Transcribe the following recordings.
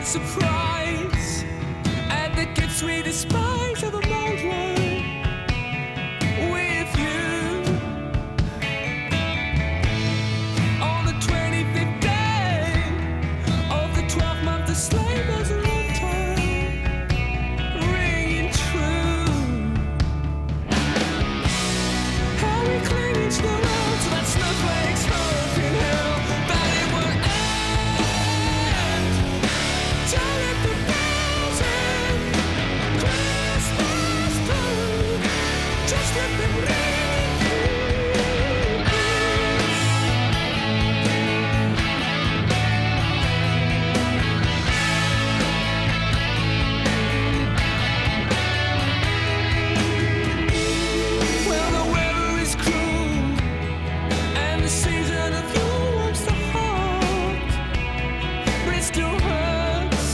surprise, and the gifts we despise are the mold one with you. On the 25th day of the 12th month, the sleigh bells are on time, ringing true. How we cling each the road to that snowflake's hope in hell that it will end. Turn up the bells and Christmas through. Just let them ring through us. Well, the weather is cruel, and the season of Yule warms the heart, but it still hurts.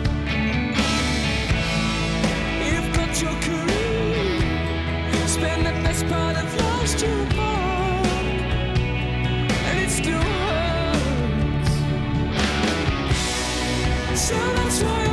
You've got your career, spend the best part of last year apart, and it still hurts. So that's why